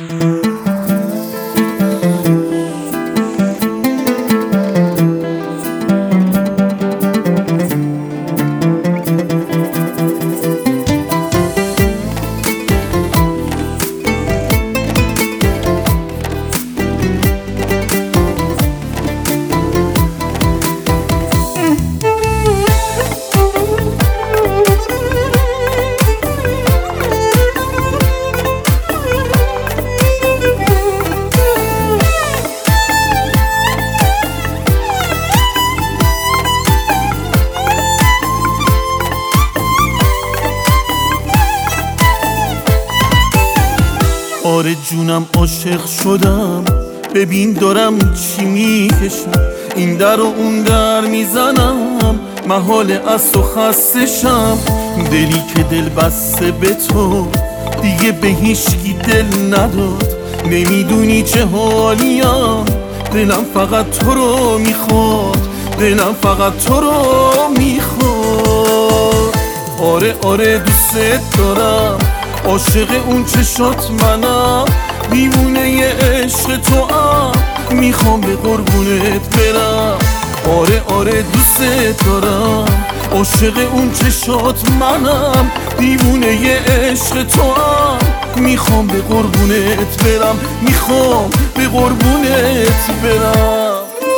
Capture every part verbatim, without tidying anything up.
آره جونم عاشق شدم، ببین دارم چی میکشم، این در و اون در میزنم، محال از تو خستشم. دلی که دل بسته به تو دیگه به هیچکی دل نداد، نمیدونی چه حالیم، دلم فقط تو رو میخواد، دلم فقط تو رو میخواد. آره آره دوست دارم، عاشق اون چشات منم، دیوونه ی عشق تو ام، میخوام به قربونت برم. آره آره دوست دارم، عاشق اون چشات منم، دیوونه ی عشق تو ام، میخوام به قربونت برم، میخوام به قربونت برم.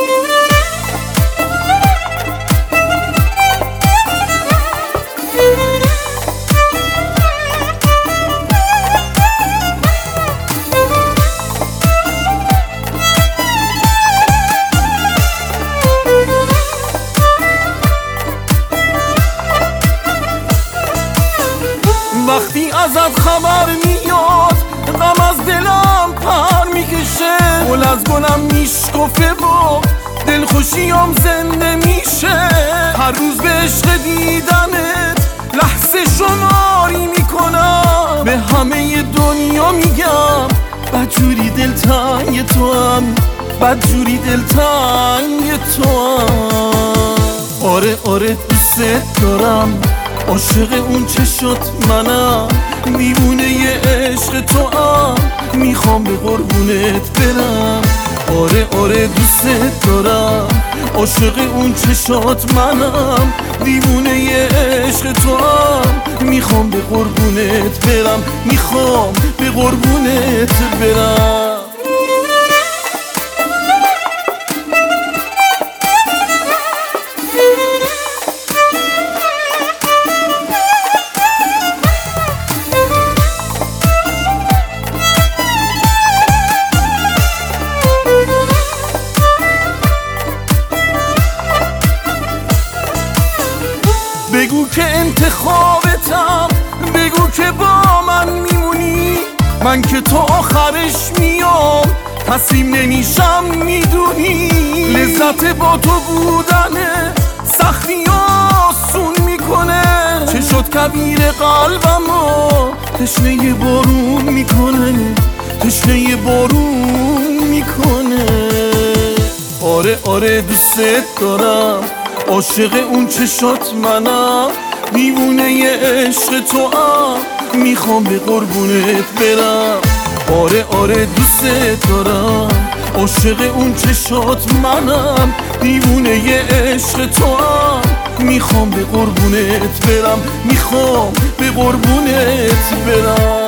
وقتی ازت خبر میاد غم از دلم پر میکشه، گل از گلم میشکفه و دلخوشیم زنده میشه. هر روز به عشق دیدنت لحظه شماری میکنم، به همه دنیا میگم بدجوری دلتنگ تو هم، بدجوری دلتنگ تو هم. آره آره دوست دارم، عاشق اون چشات منم، دیوونه ی عشق تو ام، میخوام به قربونت برم. آره آره دوست دارم، عاشق اون چشات منم، دیوونه ی عشق تو ام، میخوام به قربونت برم، میخوام به قربونت برم. بگو که انتخابتم، بگو که با من میمونی، من که تو آخرش میام تسلیم نمیشم میدونی. لذت با تو بودنه سختی آسون میکنه، چشات کبیر قلبمو تشنه بارون میکنه، تشنه بارون میکنه. آره آره دوست دارم، عاشق اون چشات منم، دیوونه ی عشق تو ام، میخوام به قربونت برم. آره آره دوست دارم، عاشق اون چشات منم، دیوونه ی عشق تو ام، میخوام به قربونت برم، میخوام به قربونت برم.